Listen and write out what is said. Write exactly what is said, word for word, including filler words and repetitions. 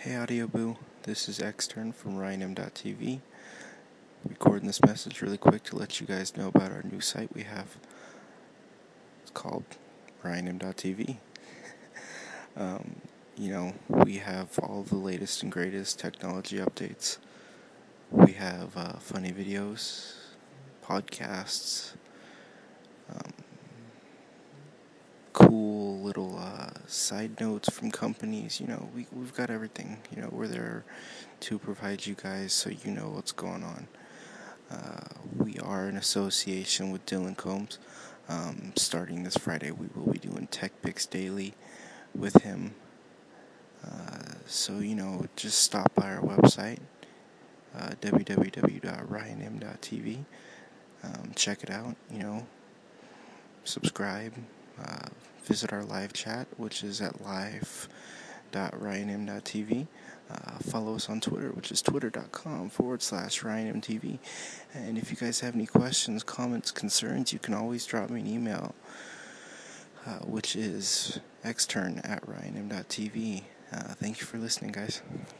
Hey Audio Boo, this is Extern from Ryan M dot T V. Recording this message really quick to let you guys know about our new site we have. It's called Ryan M dot T V. um, you know, we have all the latest and greatest technology updates. We have uh, funny videos, podcasts, um, cool little uh, side notes from companies. You know, we, we've got everything. You know, we're there to provide you guys so you know what's going on. Uh, we are in association with Dylan Combs. Um, starting this Friday, we will be doing Tech Picks Daily with him. Uh, so, you know, just stop by our website, uh, w w w dot ryan m dot t v. Um, check it out, you know, subscribe, uh, visit our live chat, which is at live dot ryan m dot t v. Uh, follow us on Twitter, which is twitter.com forward slash RyanMTV. And if you guys have any questions, comments, concerns, you can always drop me an email, uh, which is extern at ryan m dot t v. Uh, thank you for listening, guys.